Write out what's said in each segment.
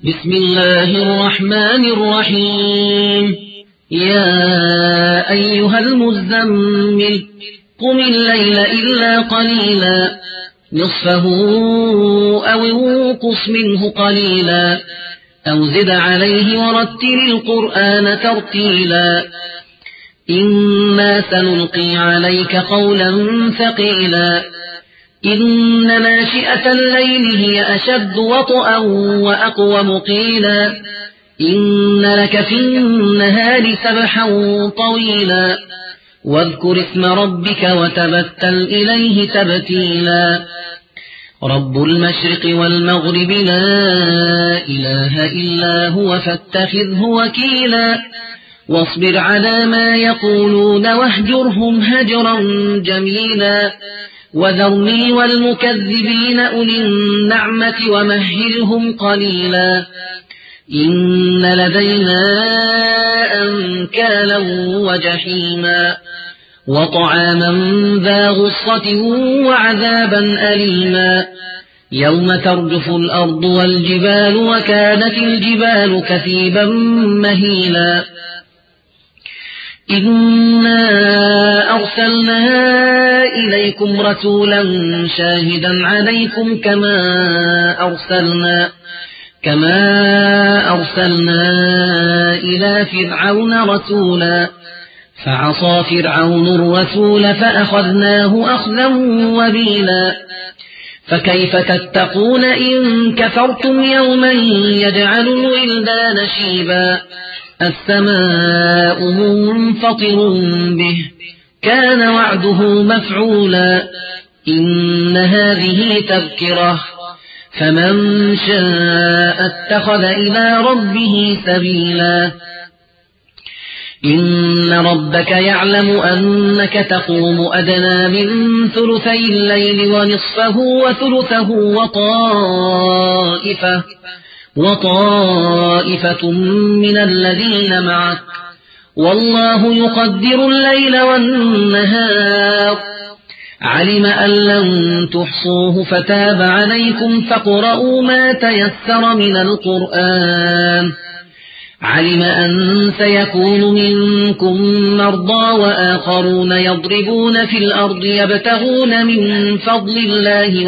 بسم الله الرحمن الرحيم يا أيها المزمل قم الليل إلا قليلا نصفه أو انقص منه قليلا أو زد عليه ورتل القرآن ترتيلا إنا سنلقي عليك قولا ثقيلا إن ناشئة الليل هي أشد وطئا وأقوم قيلا إن لك في النهار سبحا طويلا واذكر اسم ربك وتبتل إليه تبتيلا رب المشرق والمغرب لا إله إلا هو فاتخذه وكيلا واصبر على ما يقولون واهجرهم هجرا جميلا وذرني والمكذبين أولي النعمة ومهلهم قليلا إن لدينا أنكالا وجحيما وطعاما ذا غصة وعذابا أليما يوم ترجف الأرض والجبال وكانت الجبال كثيبا مهيلا إنا أرسلنا إليكم رسولا شاهدا عليكم كما أرسلنا إلى فرعون رسولا فعصى فرعون الرسول فأخذناه أخذا وبيلا فكيف تتقون إن كفرتم يوما يجعل الولدان شيبا السماء منفطر به كان وعده مفعولا إن هذه تذكرة فمن شاء اتخذ إلى ربه سبيلا إن ربك يعلم أنك تقوم أدنى من ثلثي الليل ونصفه وثلثه وطائفة من الذين معك والله يقدر الليل والنهار علم أن لن تحصوه فتاب عليكم فاقرؤوا ما تيسر من القرآن علم أن سيكون منكم مرضى وآخرون يضربون في الأرض يبتغون من فضل الله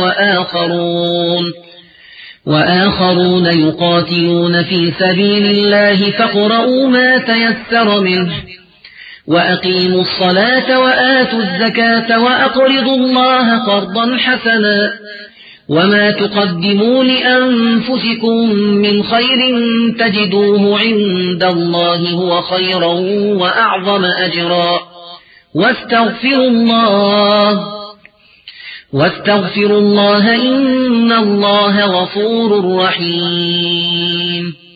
وآخرون يقاتلون في سبيل الله فاقرؤوا ما تيسر منه وأقيموا الصلاة وآتوا الزكاة وأقرضوا الله قرضا حسنا وما تقدموا لأنفسكم من خير تجدوه عند الله هو خيرا وأعظم أجرا واستغفروا الله إن الله غفور رحيم